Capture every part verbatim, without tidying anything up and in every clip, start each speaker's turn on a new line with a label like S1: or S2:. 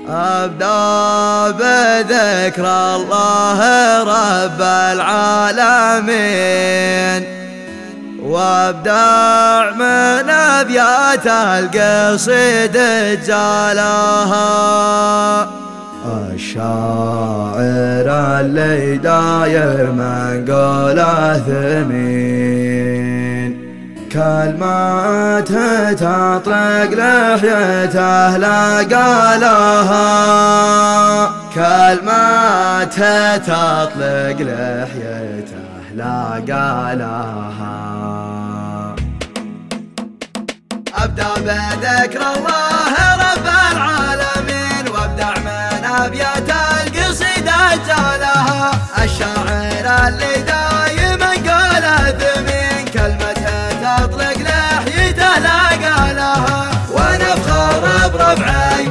S1: أبدأ بذكر الله رب العالمين، وابدع من أبيات القصيد جالها. الشاعر اللي داير من قوله ثمين، كلماته تطلق لحيته لا قالها، كلماته تطلق لحيته لا قالها. أبدأ بذكر الله رب العالمين، وابدع من أبيات القصيدة جالها. الشاعر اللي دايما قاله ثمين، كلمته تطلق لحيته لا قالها. ونفخر بربعي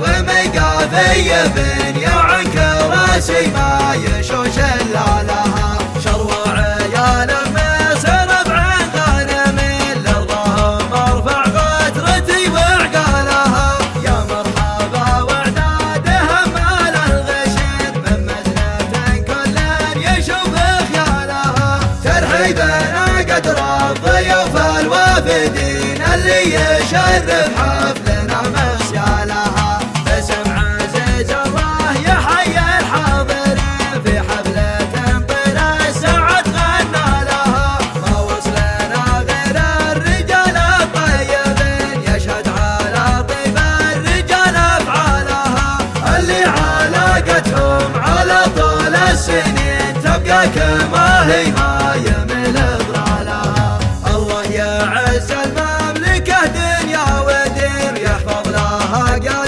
S1: وميقافي بن يعنك راسي ما يشوش الا لها. شروع عيال مصر بعين غنم لرضاهم ارفع قطرتي وعقالها. يا مرحبا وعنادهم مال الغشيم، من مزنة كل يشوف خيالها. ترحيبنا قدر الضيوف الوافدين، اللي يشرف حفلنا مسيالها. باسم عزيز الله يحيي الحاضرين، في حفلة طير السعد غنى لها. ما وصلنا غير الرجال الطيبين، يشهد على طيب الرجال افعالها. اللي علاقتهم على طول السنين، تبقى كما هي ما يمل ضلالها. الله يعز المملكة دنيا ودين، يحفظ لها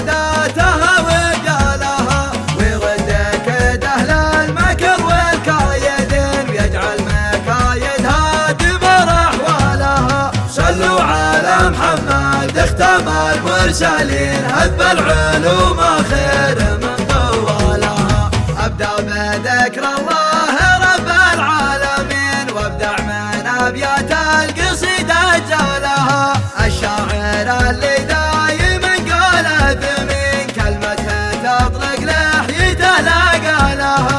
S1: قاداتها ورجالها. ويرد كيد أهل المكر والكايدين، ويجعل مكايدها دمر أحوالها. صلوا على محمد اختم المرسلين، هب العلوم خير من طوالها. أبدأ بذكر الله رب العالمين، وابدع من أبيات القصيدة جالها. الشاعر اللي دايما قاله ثمين، كلمته تطلق لحيته لا قالها.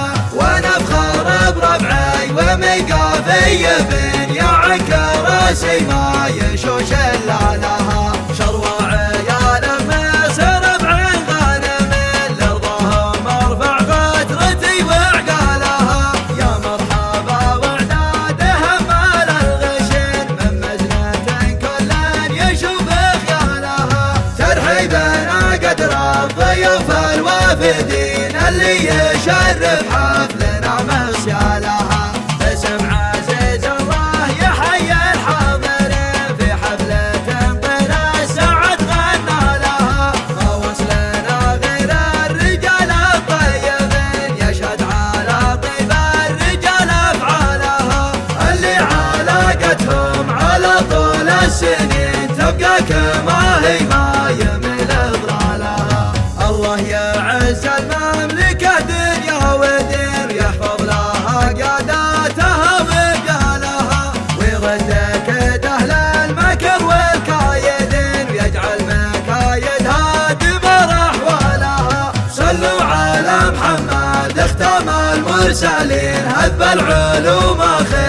S1: ونفخر بربعي وميقافي بن يعنك راسي ما يشوش الا لها. شروع عيال مصر بعين غنم لرضاهم ارفع قطرتي وعقالها. يا مرحبا وعنادهم مال الغشين، من مزنة كل يشوف خيالها. ترحيبنا قدر الضيوف الوافدين، اللي يشرف حفلنا مسيالها. باسم عزيز الله يحيي الحاضرين، في حفلة طير السعد غنى لها. ما وصلنا غير الرجال الطيبين، يشهد على طيب الرجال افعالها. اللي علاقتهم على طول السنين، تبقى كما هي ما يمل ضلالها. الله يعز المملكة دنيا ودين، يحفظ لها قاداتها ورجالها. ويرد كيد أهل المكر والكايدين، ويجعل مكايدها دمر أحوالها. صلوا على محمد اختم المرسلين، هب العلوم خير